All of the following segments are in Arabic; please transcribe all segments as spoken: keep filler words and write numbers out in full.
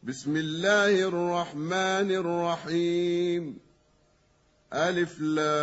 بسم الله الرحمن الرحيم. ألف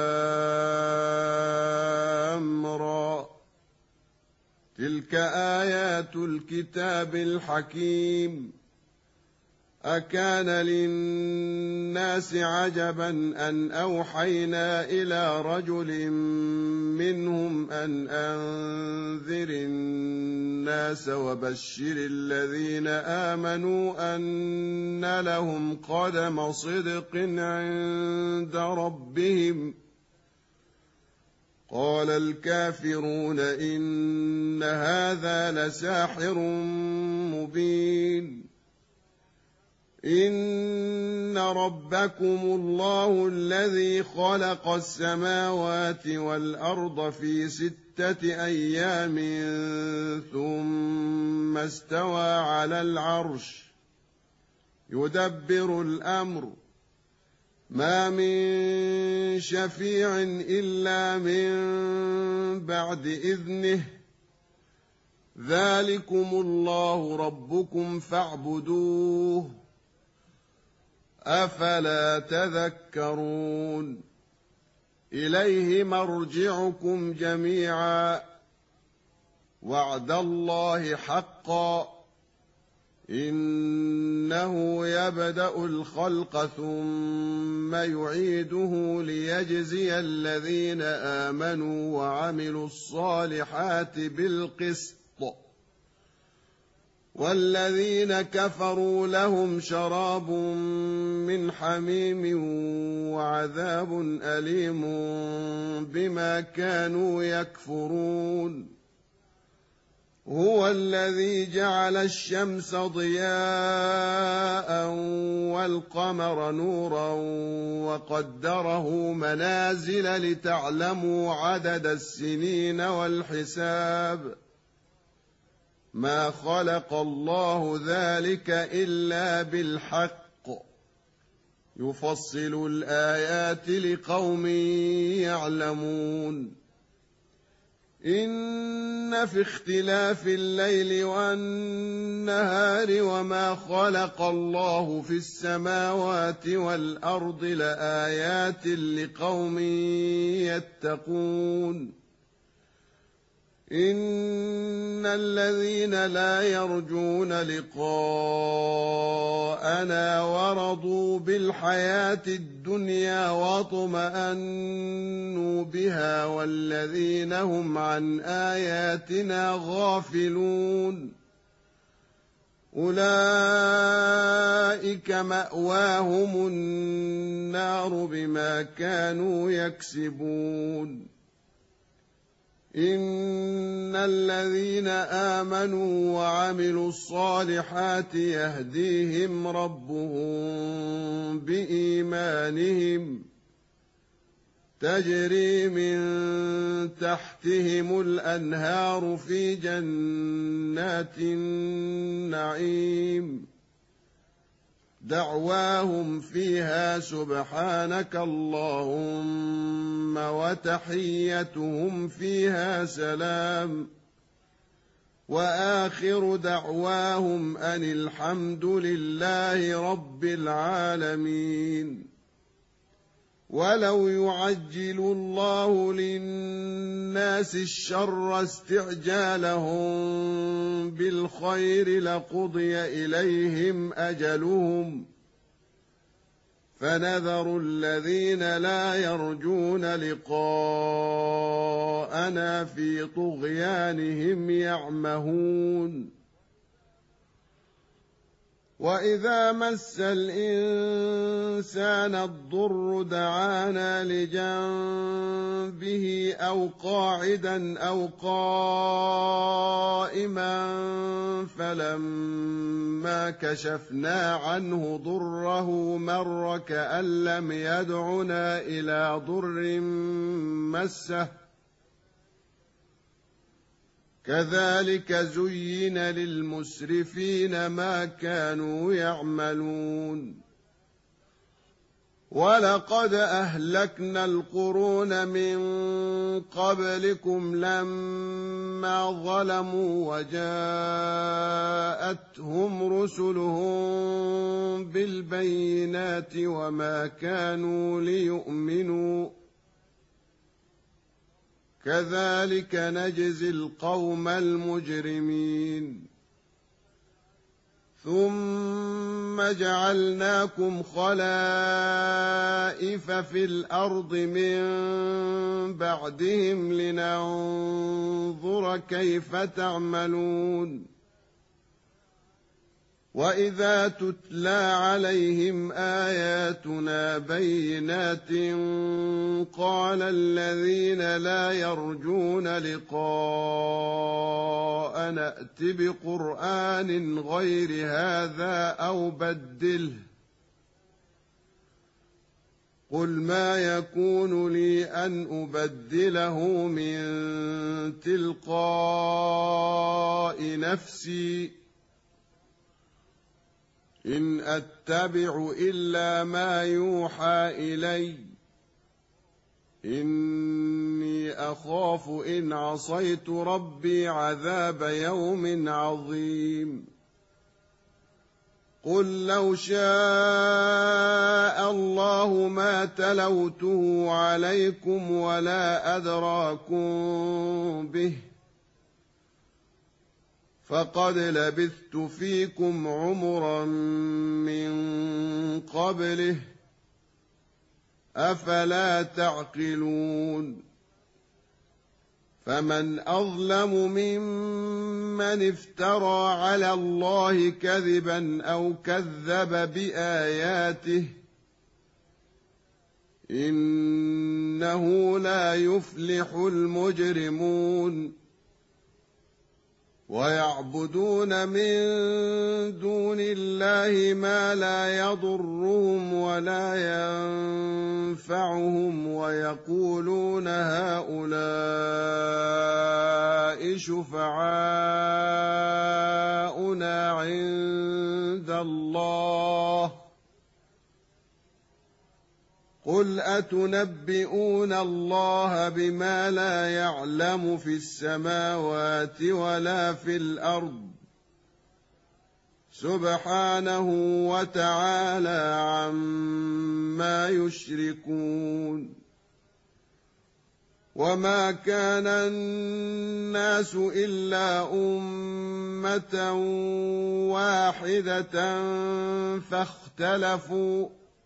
لام را. تلك آيات الكتاب الحكيم. أكان للناس عجبا أن أوحينا إلى رجل منهم أن أنذر الناس وبشر الذين آمنوا أن لهم قدم صدق عند ربهم. قال الكافرون إن هذا لساحر مبين. إن ربكم الله الذي خلق السماوات والأرض في ستة أيام ثم استوى على العرش يدبر الأمر ما من شفيع إلا من بعد إذنه ذلكم الله ربكم فاعبدوه أفلا تذكرون. إليه مرجعكم جميعا وعد الله حقا إنه يبدأ الخلق ثم يعيده ليجزي الذين آمنوا وعملوا الصالحات بالقسط والذين كفروا لهم شراب من حميم وعذاب أليم بما كانوا يكفرون. هو الذي جعل الشمس ضياء والقمر نورا وقدره منازل لتعلموا عدد السنين والحساب. ما خلق الله ذلك إلا بالحق يفصل الآيات لقوم يعلمون. إن في اختلاف الليل والنهار وما خلق الله في السماوات والأرض لآيات لقوم يتقون. إن الذين لا يرجون لقاءنا ورضوا بالحياة الدنيا واطمأنوا بها والذين هم عن آياتنا غافلون أولئك مأواهم النار بما كانوا يكسبون. إن الذين آمنوا وعملوا الصالحات يهديهم ربهم بإيمانهم تجري من تحتهم الأنهار في جنات النعيم دعواهم فيها سبحانك اللهم وتحيتهم فيها سلام وآخر دعواهم أن الحمد لله رب العالمين. ولو يعجل الله للناس الشر استعجالهم بالخير لقضي إليهم أجلهم فنذر الذين لا يرجون لقاءنا في طغيانهم يعمهون. وإذا مس الإنسان الضر دعانا لجنبه أو قاعدا أو قائما فلما كشفنا عنه ضره مر كأن لم يدعنا إلى ضر مسه كذلك زين للمسرفين ما كانوا يعملون. ولقد أهلكنا القرون من قبلكم لما ظلموا وجاءتهم رسلهم بالبينات وما كانوا ليؤمنوا كذلك نجزي القوم المجرمين ثم جعلناكم خلائف في الأرض من بعدهم لننظر كيف تعملون وإذا تتلى عليهم آياتنا بينات قال الذين لا يرجون لقاءنا ائت بقرآن غير هذا أو بدله قل ما يكون لي أن أبدله من تلقاء نفسي إن أتبع إلا ما يوحى إلي إني أخاف إن عصيت ربي عذاب يوم عظيم قل لو شاء الله ما تلوته عليكم ولا أدراكم به فقد لبثت فيكم عمرا من قبله أفلا تعقلون فمن أظلم ممن افترى على الله كذبا أو كذب بآياته إنه لا يفلح المجرمون ويعبدون من دون الله ما لا يضرهم ولا ينفعهم ويقولون هؤلاء شفعاؤنا عند الله قل أتنبئون الله بما لا يعلم في السماوات ولا في الأرض سبحانه وتعالى عما يشركون وما كان الناس إلا أمة واحدة فاختلفوا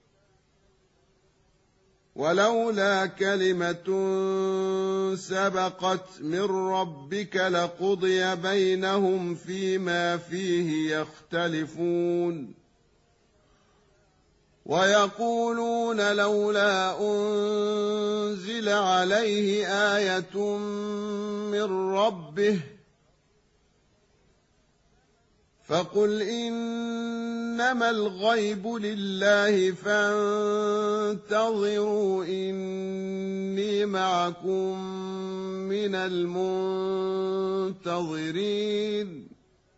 ولولا كلمة سبقت من ربك لقضي بينهم فيما فيه يختلفون ويقولون لولا أنزل عليه آية من ربه فقل إنما الغيب لله فانتظروا إني معكم من المنتظرين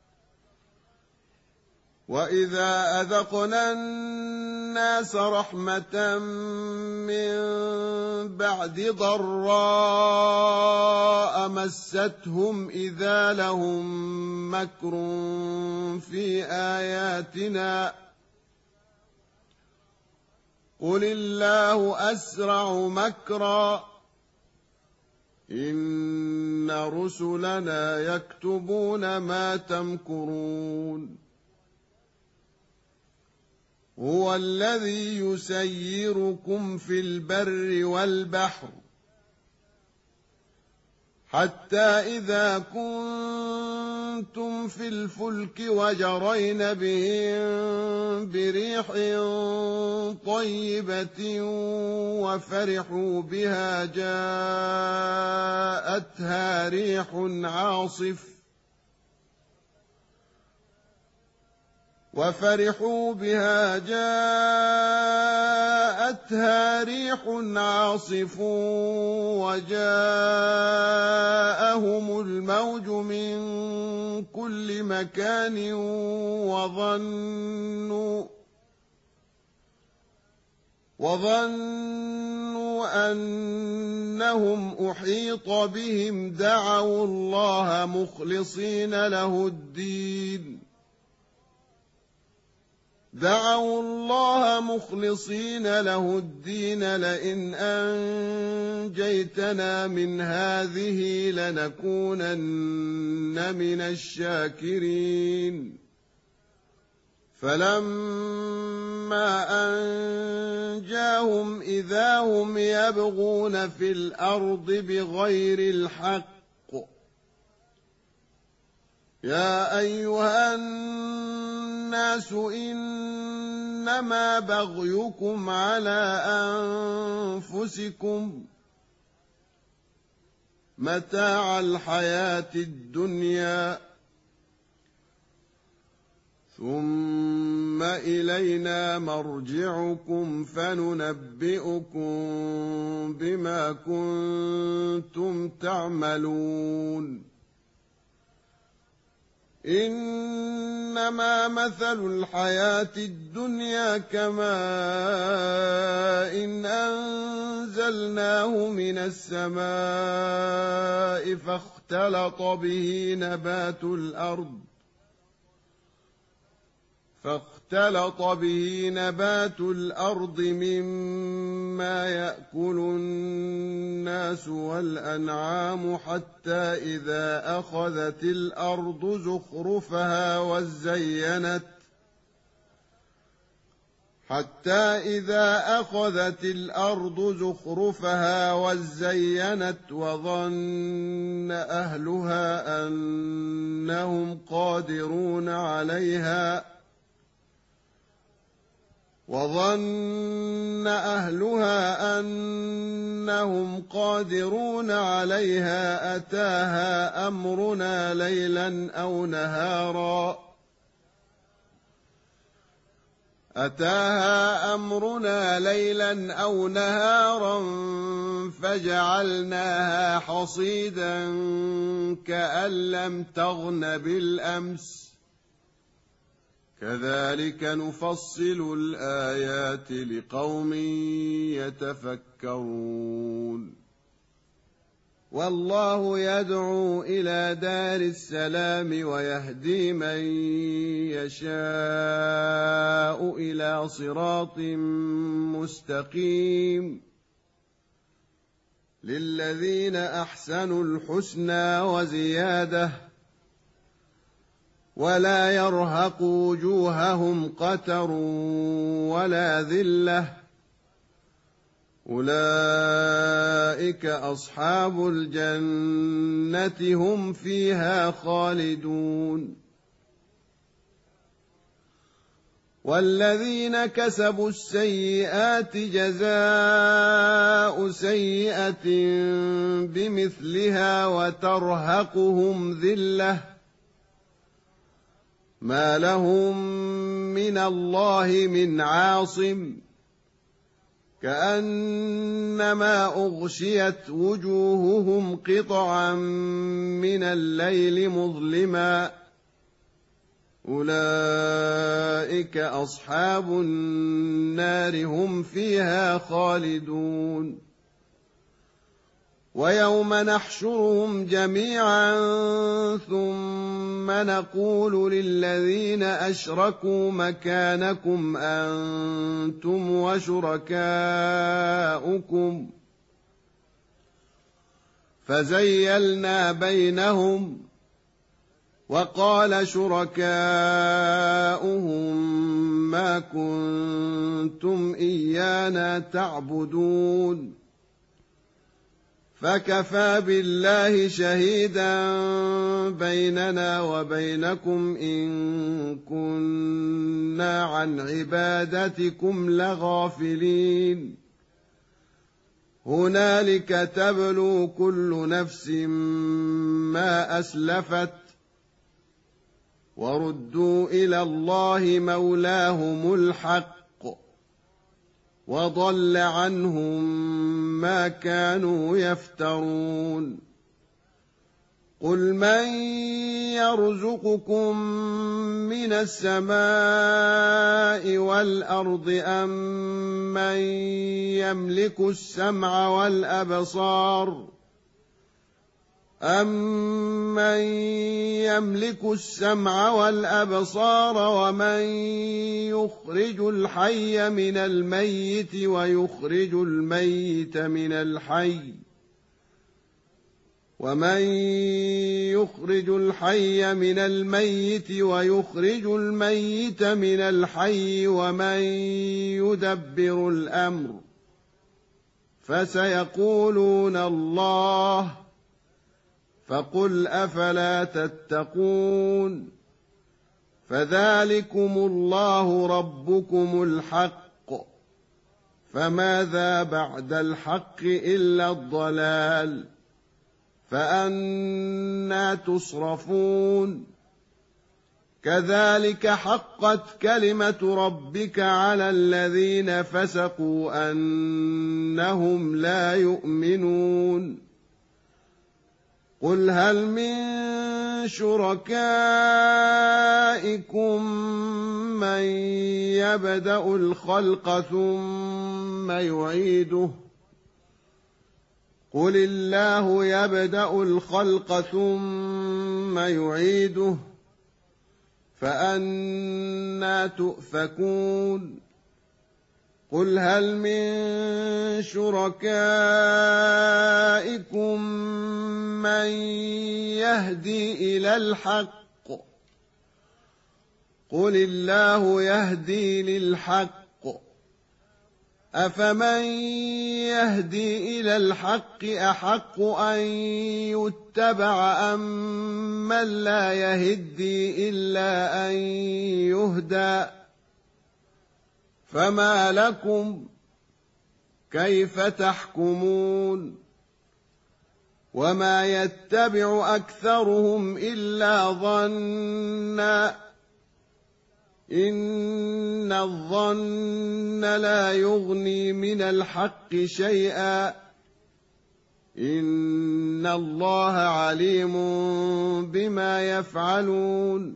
وإذا أذقنا الناس رحمة من بعد ضراء مستهم إذا لهم مكر في آياتنا قل الله أسرع مكرا إن رسلنا يكتبون ما تمكرون هو الذي يسيركم في البر والبحر حتى إذا كنتم في الفلك وجرين بهم بريح طيبة وفرحوا بها جاءتها ريح عاصف وفرحوا بها جاءتها ريح عاصف وجاءهم الموج من كل مكان وظنوا وظنوا أنهم أحيط بهم دعوا الله مخلصين له الدين دعوا الله مخلصين له الدين لئن أنجيتنا من هذه لنكونن من الشاكرين فلما أنجاهم إذا هم يبغون في الأرض بغير الحق يا أيها الناس إنما بغيكم على أنفسكم متاع الحياة الدنيا ثم إلينا مرجعكم فننبئكم بما كنتم تعملون إنما مثل الحياة الدنيا كماء إن أنزلناه من السماء فاختلط به نبات الأرض فاختلط به نبات الأرض مما يأكل الناس والأنعام حتى إذا أخذت الأرض زخرفها وزينت حتى إذا أخذت الأرض زخرفها وزينت وظن أهلها أنهم قادرون عليها وظن أهلها أنهم قادرون عليها أتاها أمرنا ليلا أو نهارا أتاها أمرنا ليلا أو نهارا فجعلناها حصيدا كأن لم تغن بالأمس كذلك نفصل الآيات لقوم يتفكرون والله يدعو إلى دار السلام ويهدي من يشاء إلى صراط مستقيم للذين أحسنوا الحسنى وزيادة ولا يرهق وجوههم قتر ولا ذلة أولئك أصحاب الجنة هم فيها خالدون والذين كسبوا السيئات جزاء سيئة بمثلها وترهقهم ذلة ما لهم من الله من عاصم كأنما أغشيت وجوههم قطعا من الليل مظلما أولئك أصحاب النار هم فيها خالدون ويوم نحشرهم جميعا ثم نقول للذين أشركوا مكانكم أنتم وشركاؤكم فزيلنا بينهم وقال شركاؤهم ما كنتم إيانا تعبدون فكفى بالله شهيدا بيننا وبينكم إن كنا عن عبادتكم لغافلين هنالك تبلو كل نفس ما أسلفت وردوا إلى الله مولاهم الحق وضل عنهم ما كانوا يفترون قل من يرزقكم من السماء والأرض أم من يملك السمع والأبصار أَمَّن يَمْلِكُ السَّمْعَ وَالْأَبْصَارَ وَمَن يُخْرِجُ الْحَيَّ مِنَ الْمَيِّتِ وَيُخْرِجُ الْمَيِّتَ مِنَ الْحَيِّ وَمَن يُخْرِجُ الْحَيَّ مِنَ الْمَيِّتِ وَيُخْرِجُ الْمَيِّتَ مِنَ الْحَيِّ وَمَن يُدَبِّرُ الْأَمْرَ فَسَيَقُولُونَ اللَّهُ فقل أفلا تتقون فذلكم الله ربكم الحق فماذا بعد الحق إلا الضلال فأنى تصرفون كذلك حقت كلمة ربك على الذين فسقوا أنهم لا يؤمنون قل هل من شركائكم من يبدأ الخلق ثم يعيده قل الله يبدأ الخلق ثم يعيده فأنى تؤفكون قل هل من شركائكم من يهدي إلى الحق قل الله يهدي للحق أفمن يهدي إلى الحق أحق أن يتبع أم من لا يهدي إلا أن يهدى فما لكم كيف تحكمون وما يتبع أكثرهم إلا ظنا إن الظن لا يغني من الحق شيئا إن الله عليم بما يفعلون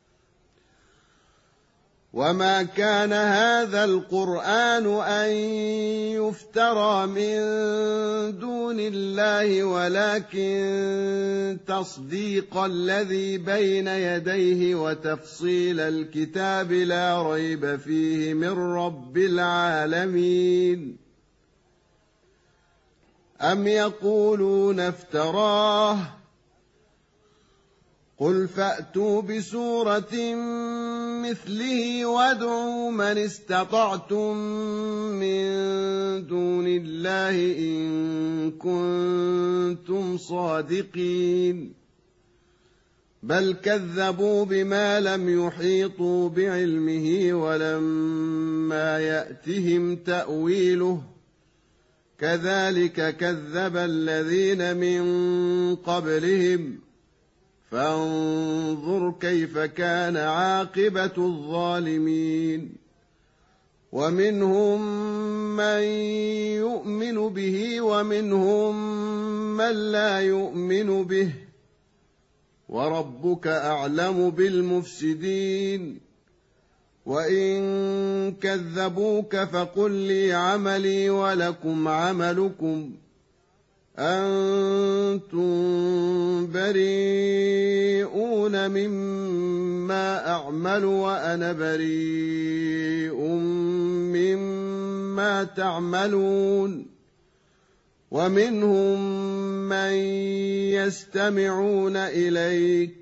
وما كان هذا القرآن أن يفترى من دون الله ولكن تصديق الذي بين يديه وتفصيل الكتاب لا ريب فيه من رب العالمين أم يقولون افتراه قل فأتوا بسورة مثله وادعوا من استطعتم من دون الله إن كنتم صادقين بل كذبوا بما لم يحيطوا بعلمه ولما يأتهم تأويله كذلك كذب الذين من قبلهم فانظر كيف كان عاقبة الظالمين ومنهم من يؤمن به ومنهم من لا يؤمن به وربك أعلم بالمفسدين وإن كذبوك فقل لي عملي ولكم عملكم أنتم بريئون مما أعمل وأنا بريء مما تعملون ومنهم من يستمعون إليك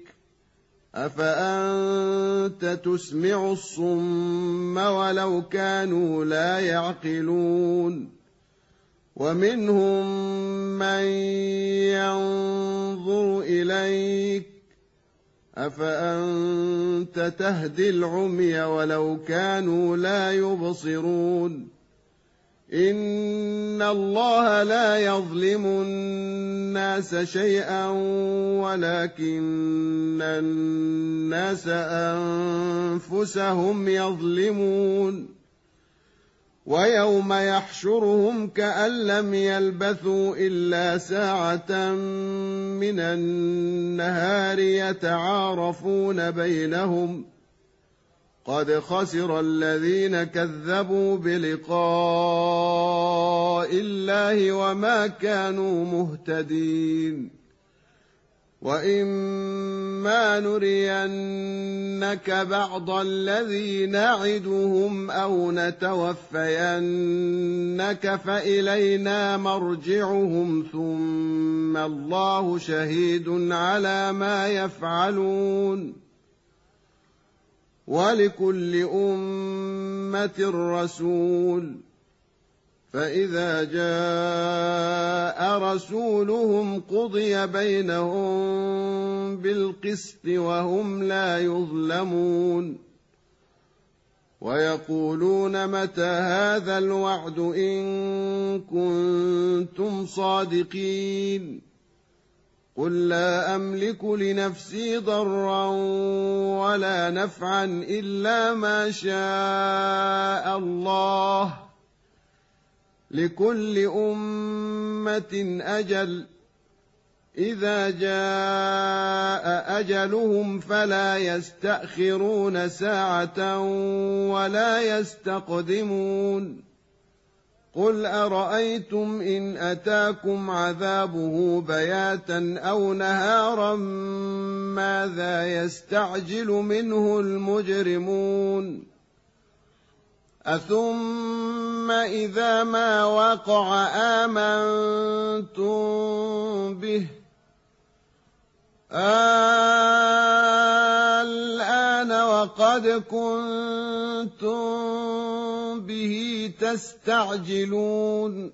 أفأنت تسمع الصم ولو كانوا لا يعقلون ومنهم من ينظر إليك أفأنت تهدي العمي ولو كانوا لا يبصرون إن الله لا يظلم الناس شيئا ولكن الناس أنفسهم يظلمون ويوم يحشرهم كأن لم يلبثوا إلا ساعة من النهار يتعارفون بينهم قد خسر الذين كذبوا بلقاء الله وما كانوا مهتدين وإما نرينك بعض الذي نعدهم أو نتوفينك فإلينا مرجعهم ثم الله شهيد على ما يفعلون ولكل أمة رسول فإذا جاء رسولهم قضي بينهم بالقسط وهم لا يظلمون ويقولون متى هذا الوعد إن كنتم صادقين قل لا أملك لنفسي ضرا ولا نفعا إلا ما شاء الله لكل أمة أجل إذا جاء أجلهم فلا يستأخرون ساعة ولا يستقدمون قل أرأيتم إن أتاكم عذابه بياتا أو نهارا ماذا يستعجل منه المجرمون أثم إذا ما وقع آمنتم به الآن وقد كنتم به تستعجلون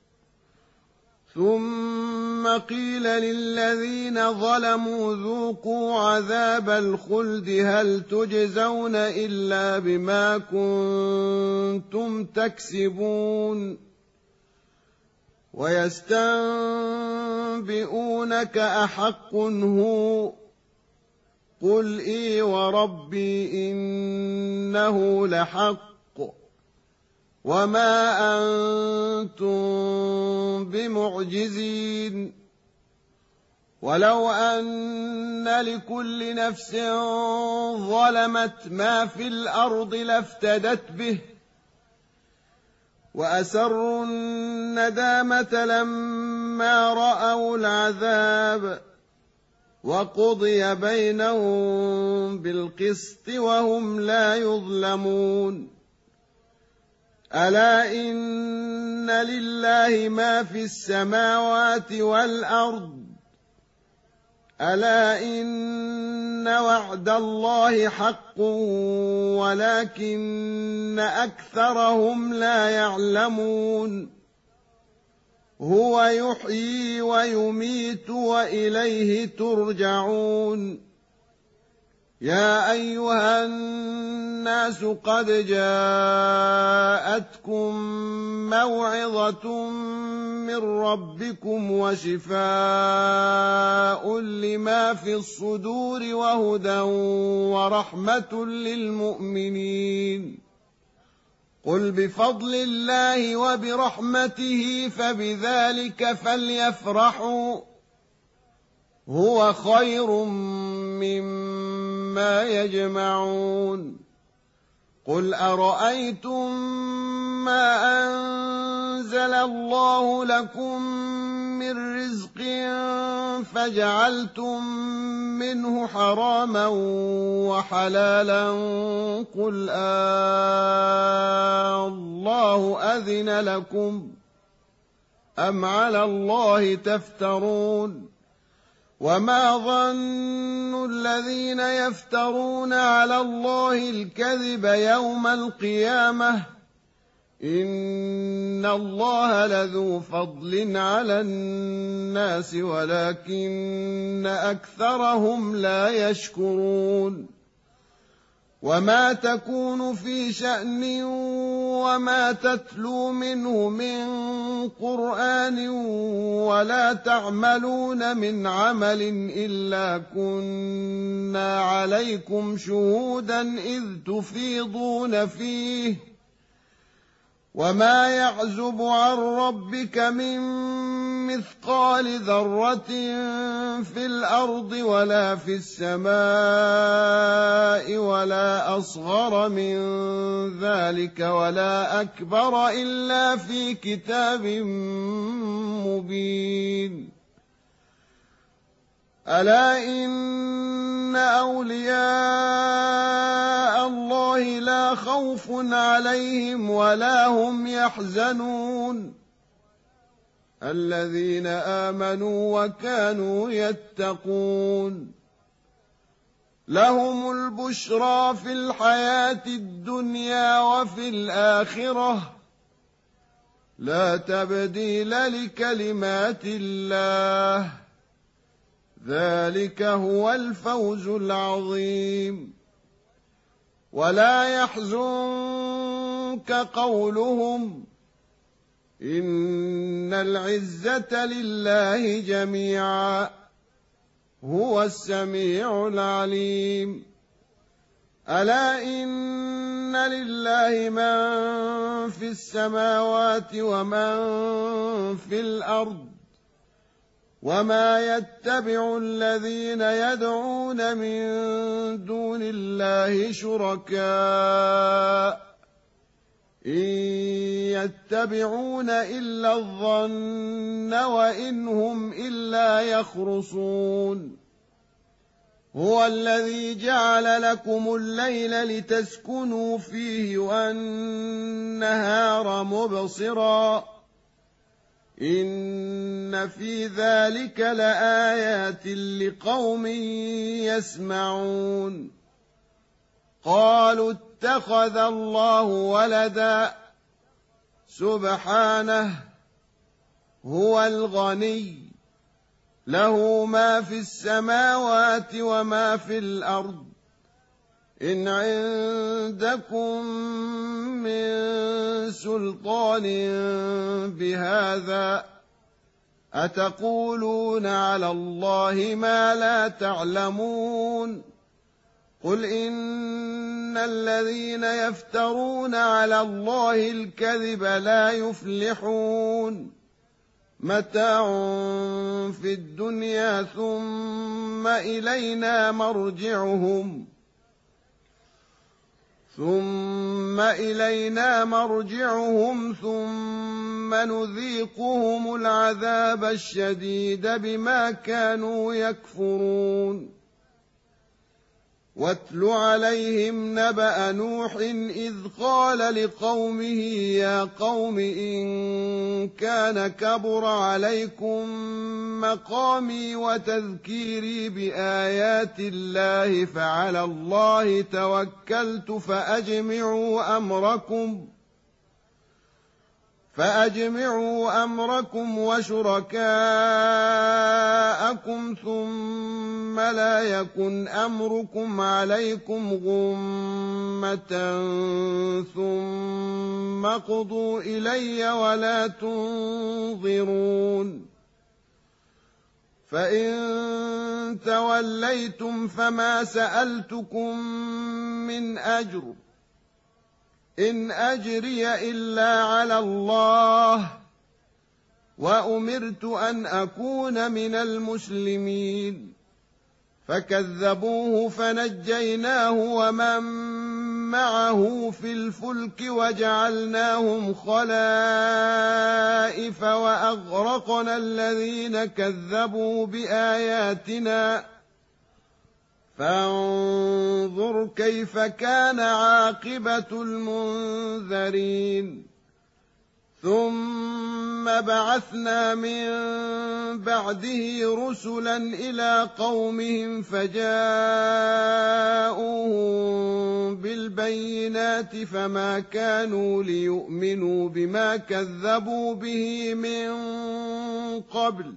ثم قيل للذين ظلموا ذوقوا عذاب الخلد هل تجزون إلا بما كنتم تكسبون ويستنبئونك أحق هو قل إي وربي إنه لحق وما أنتم بمعجزين ولو أن لكل نفس ظلمت ما في الأرض لافتدت به وأسروا الندامة لما رأوا العذاب وقضي بينهم بالقسط وهم لا يظلمون ألا إن لله ما في السماوات والأرض ألا إن وعد الله حق ولكن أكثرهم لا يعلمون هو يحيي ويميت وإليه ترجعون يا أيها الناس قد جاءتكم موعظة من ربكم وشفاء لما في الصدور وهدى ورحمة للمؤمنين قل بفضل الله وبرحمته فبذلك فليفرحوا هو خير مما يجمعون قل أرأيتم ما أنزل الله لكم من رزق فجعلتم منه حراما وحلالا قل آه الله أذن لكم أم على الله تفترون وما ظن الذين يفترون على الله الكذب يوم القيامة إن الله لذو فضل على الناس ولكن أكثرهم لا يشكرون وما تكون في شأن وما تتلو منه من قرآن ولا تعملون من عمل إلا كنا عليكم شهودا إذ تفيضون فيه وما يعزب عن ربك من مثقال ذرة في الأرض ولا في السماء ولا أصغر من ذلك ولا أكبر إلا في كتاب مبين. ألا إن أولياء الله لا خوف عليهم ولا هم يحزنون الذين آمنوا وكانوا يتقون لهم البشرى في الحياة الدنيا وفي الآخرة لا تبديل لكلمات الله ذلك هو الفوز العظيم. ولا يحزنك قولهم إن العزة لله جميعا هو السميع العليم. ألا إن لله من في السماوات ومن في الأرض وما يتبع الذين يدعون من دون الله شركاء إن يتبعون إلا الظن وإن هم إلا يخرصون. هو الذي جعل لكم الليل لتسكنوا فيه والنهار مبصرا إن في ذلك لآيات لقوم يسمعون. قالوا اتخذ الله ولدا سبحانه هو الغني له ما في السماوات وما في الأرض إن عندكم من سلطان بهذا أتقولون على الله ما لا تعلمون. قل إن الذين يفترون على الله الكذب لا يفلحون متاع في الدنيا ثم إلينا مرجعهم ثم إلينا مرجعهم ثم نذيقهم العذاب الشديد بما كانوا يكفرون. واتل عليهم نبأ نوح إذ قال لقومه يا قوم إن كان كبر عليكم مقامي وتذكيري بآيات الله فعلى الله توكلت فأجمعوا أمركم فأجمعوا أمركم وشركاءكم ثم لا يكن أمركم عليكم غمة ثم اقضوا إلي ولا تنظرون. فإن توليتم فما سألتكم من أجر إن أجري إلا على الله وأمرت أن أكون من المسلمين. فكذبوه فنجيناه ومن معه في الفلك وجعلناهم خلائف وأغرقنا الذين كذبوا بآياتنا فانظر كيف كان عاقبة المنذرين. ثم بعثنا من بعده رسلا إلى قومهم فجاءوهم بالبينات فما كانوا ليؤمنوا بما كذبوا به من قبل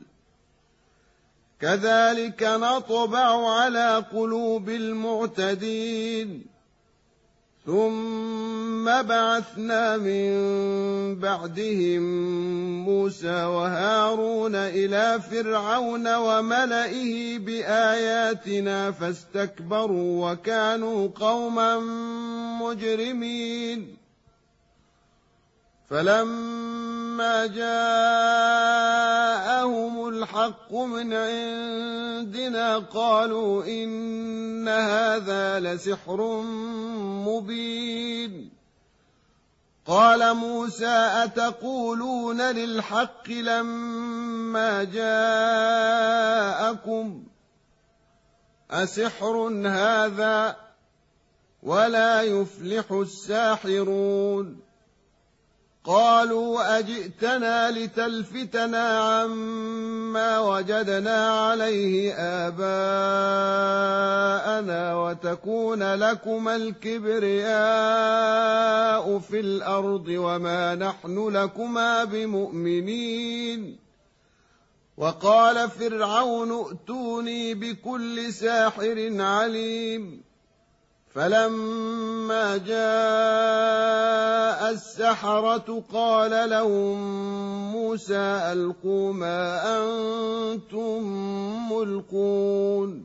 كذلك نطبع على قلوب المعتدين. ثم بعثنا من بعدهم موسى وهارون إلى فرعون وملئه بآياتنا فاستكبروا وكانوا قوما مجرمين. فلما جاءهم الحق من عندنا قالوا إن هذا لسحر مبين. قال موسى أتقولون للحق لما جاءكم أسحر هذا ولا يفلح الساحرون. قالوا أجئتنا لتلفتنا عما وجدنا عليه آباءنا وتكون لكما الكبرياء في الأرض وما نحن لكما بمؤمنين. وقال فرعون ائتوني بكل ساحر عليم. فلما جاء السحرة قال لهم موسى ألقوا ما أنتم ملقون.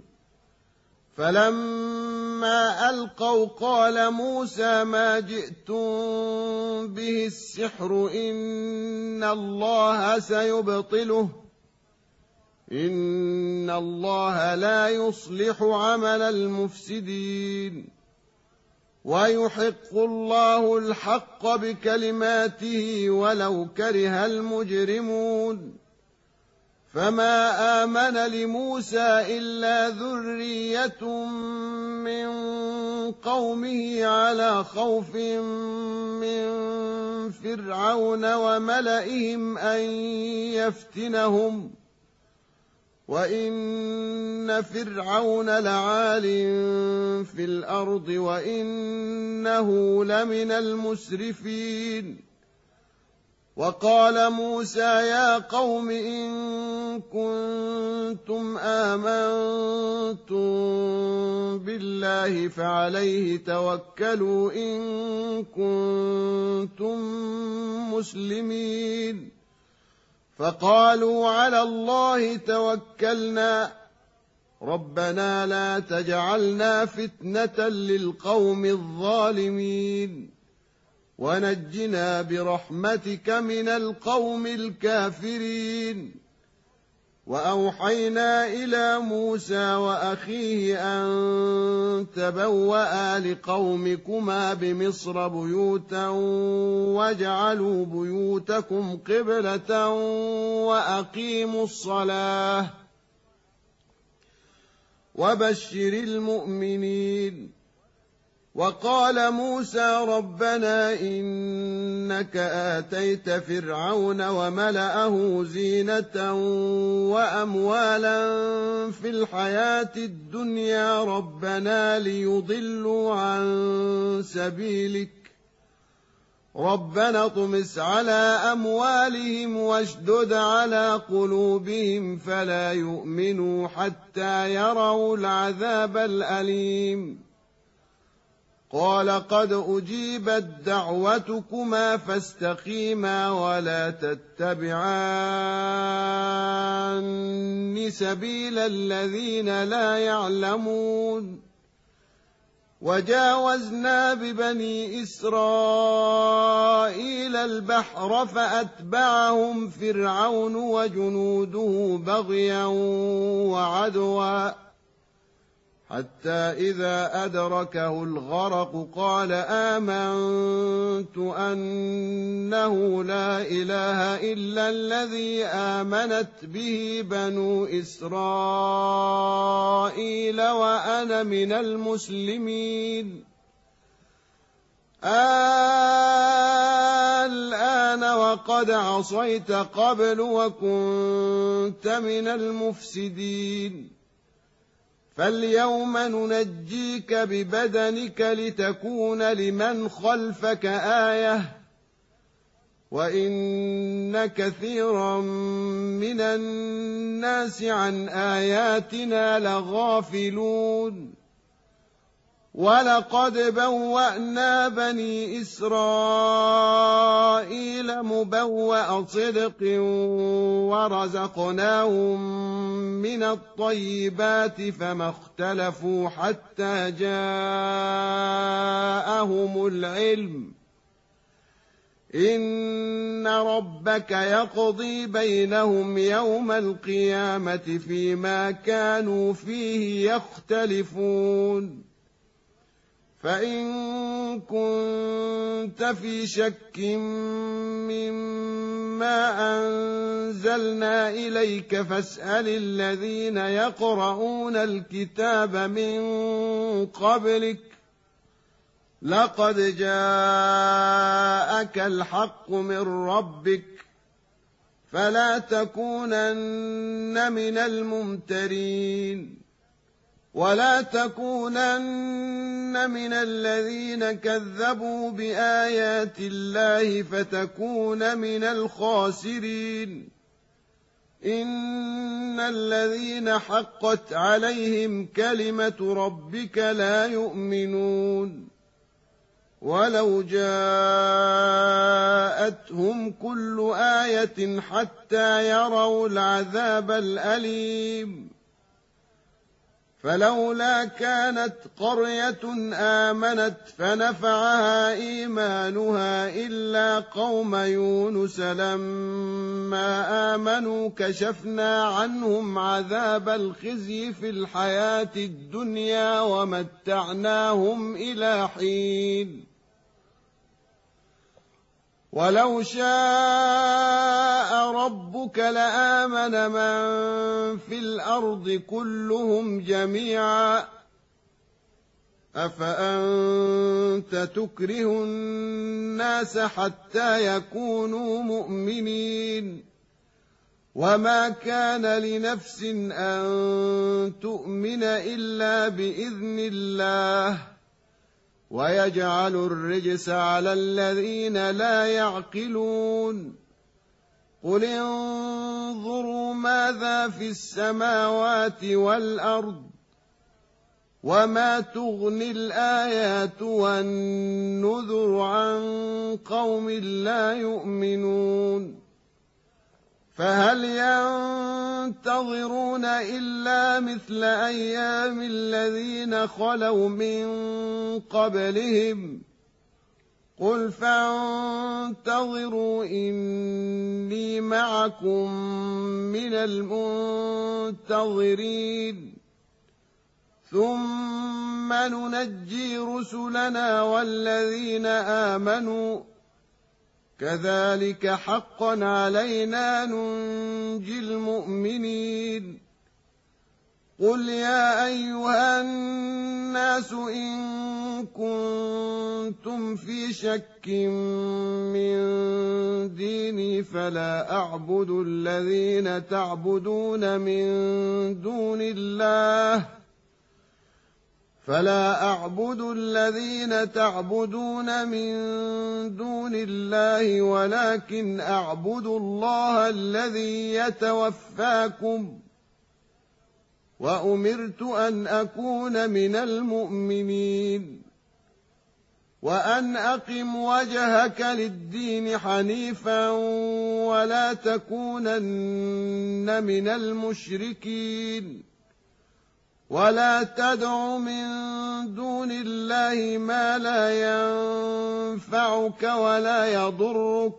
فلما ألقوا قال موسى ما جئتم به السحر إن الله سيبطله إن الله لا يصلح عمل المفسدين ويحق الله الحق بكلماته ولو كره المجرمون. فما آمن لموسى إلا ذرية من قومه على خوف من فرعون وملئهم أن يفتنهم وإن فرعون لعال في الأرض وإنه لمن المسرفين. وقال موسى يا قوم إن كنتم آمنتم بالله فعليه توكلوا إن كنتم مسلمين. فقالوا على الله توكلنا ربنا لا تجعلنا فتنة للقوم الظالمين ونجنا برحمتك من القوم الكافرين. وأوحينا إلى موسى وأخيه أن تبوأ لقومكما بمصر بيوتا واجعلوا بيوتكم قبلة وأقيموا الصلاة وبشر المؤمنين. وقال موسى ربنا إنك آتيت فرعون وملأه زينة وأموالا في الحياة الدنيا ربنا ليضلوا عن سبيلك ربنا اطمس على أموالهم واشدد على قلوبهم فلا يؤمنوا حتى يروا العذاب الأليم. قال قد أجيبت دعوتكما فاستقيما ولا تتبعان سبيل الذين لا يعلمون. وجاوزنا ببني إسرائيل البحر فأتبعهم فرعون وجنوده بغيا وعدوا حتى إذا أدركه الغرق قال آمنت أنه لا إله إلا الذي آمنت به بنو إسرائيل وأنا من المسلمين. الآن وقد عصيت قبل وكنت من المفسدين فاليوم ننجيك ببدنك لتكون لمن خلفك آية وإن كثيرا من الناس عن آياتنا لغافلون. ولقد بوأنا بني إسرائيل مبوأ صدق ورزقناهم من الطيبات فما اختلفوا حتى جاءهم العلم إن ربك يقضي بينهم يوم القيامة فيما كانوا فيه يختلفون. فإن كنت في شك مما أنزلنا إليك فاسأل الذين يقرؤون الكتاب من قبلك لقد جاءك الحق من ربك فلا تكونن من الممترين ولا تكونن من الذين كذبوا بآيات الله فتكون من الخاسرين. إن الذين حقت عليهم كلمة ربك لا يؤمنون ولو جاءتهم كل آية حتى يروا العذاب الأليم. فلولا كانت قرية آمنت فنفعها إيمانها إلا قوم يونس لما آمنوا كشفنا عنهم عذاب الخزي في الحياة الدنيا ومتعناهم إلى حين. ولو شاء ربك لآمن من في الأرض كلهم جميعا أفأنت تكره الناس حتى يكونوا مؤمنين وما كان لنفس أن تؤمن إلا بإذن الله ويجعل الرجس على الذين لا يعقلون. قل انظروا ماذا في السماوات والأرض وما تغني الآيات والنذر عن قوم لا يؤمنون. فهل ينتظرون إلا مثل أيام الذين خلوا من قبلهم قل فانتظروا إني معكم من المنتظرين ثم ننجي رسلنا والذين آمنوا كذلك حقا علينا ننجي المؤمنين. قل يا أيها الناس إن كنتم في شك من ديني فلا أعبد الذين تعبدون من دون الله فلا أعبد الذين تعبدون من دون الله ولكن أعبد الله الذي يتوفاكم وأمرت أن أكون من المؤمنين وأن أقم وجهك للدين حنيفا ولا تكونن من المشركين ولا تدع من دون الله ما لا ينفعك ولا يضرك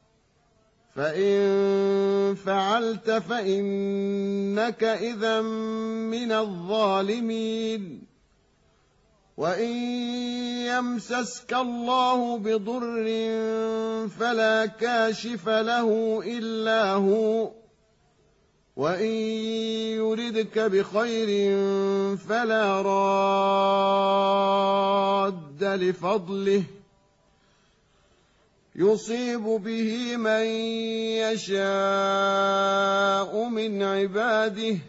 فإن فعلت فإنك إذا من الظالمين. وإن يمسسك الله بضر فلا كاشف له إلا هو وإن يردك بخير فلا راد لفضله يصيب به من يشاء من عباده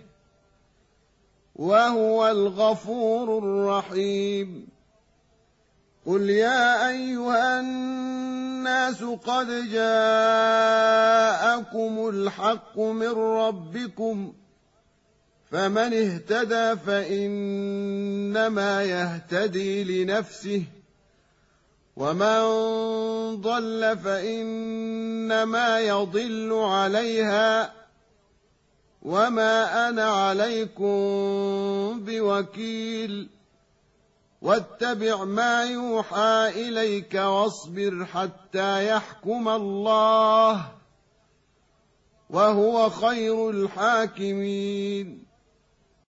وهو الغفور الرحيم. قل يا أيها الناس قد جاءكم الحق من ربكم فمن اهتدى فإنما يهتدي لنفسه ومن ضل فإنما يضل عليها وما أنا عليكم بوكيل. واتبع ما يوحى إليك واصبر حتى يحكم الله وهو خير الحاكمين.